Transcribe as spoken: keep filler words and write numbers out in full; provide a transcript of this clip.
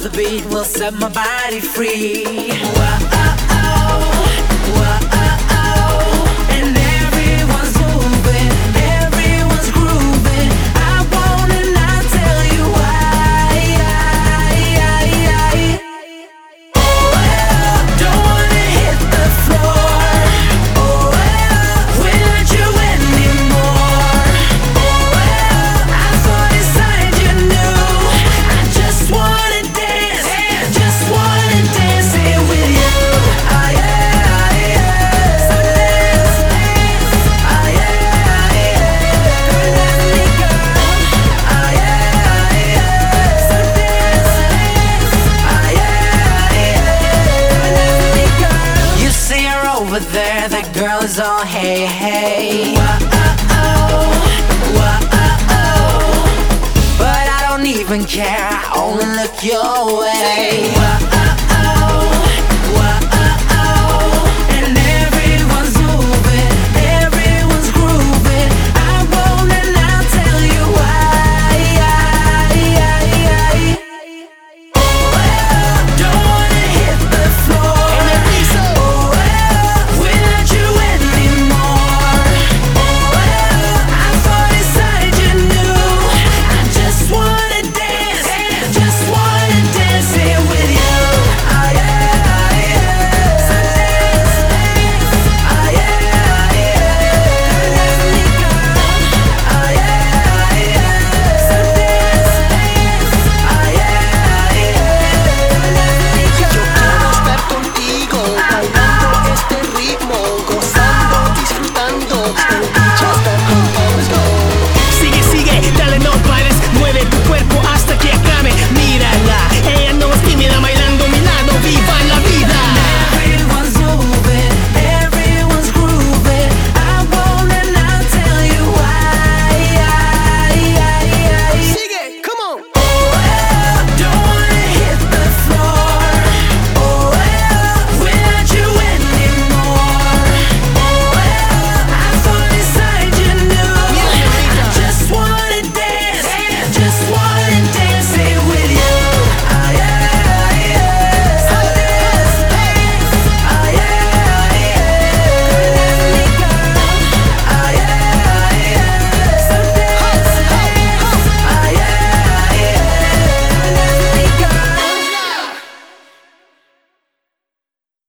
the beat will set my body free. Whoa-oh-oh, whoa-oh-oh. And everyone's moving, everyone's grooving. I wanna not tell you why. Oh, well, don't wanna hit the floor. Oh, well, without you anymore. Oh, well, I thought inside you knew. I just wanna dance, just wanna dance here with you. Ah, yeah, ah, yeah. So dance, ah, yeah, ah, yeah. Come with me, girl. Ah, yeah, ah, yeah. So dance, ah, yeah, ah, yeah. Come with me, girl. You see her over there, that girl is all hey, hey. Whoa-oh-oh, whoa-oh-oh. But I don't even care, I only look your way. Whoa-oh-oh, whoa-oh-oh. And everyone's moving, everyone's grooving. I wanna now tell you why. Oh, well, don't wanna hit the floor. Oh, well, without you anymore. Oh, well, I thought inside you knew. I just wanna dance, just wanna dance here with you. Ah, yeah, ah, yeah. So dance, ah, yeah, ah, yeah. Come with me, girl. Ah, yeah, ah, yeah. So dance, ah, yeah, ah, yeah. Come with me, Yo quiero girl. estar contigo, bailando este ritmo, gozando, disfrutando, el dicha estar contigo. Sigue, sigue, dale, no pares, mueve tu cuerpo hasta que acabe. Mírala, ella no es tímida, bailando a mi lado, viva la vida. Everyone's moving, everyone's grooving. I wanna now tell you why. Sigue, come on. Oh, well, don't wanna hit the floor. Oh, well, without you anymore. Oh, well, I thought inside you knew. I just wanna dance, just wanna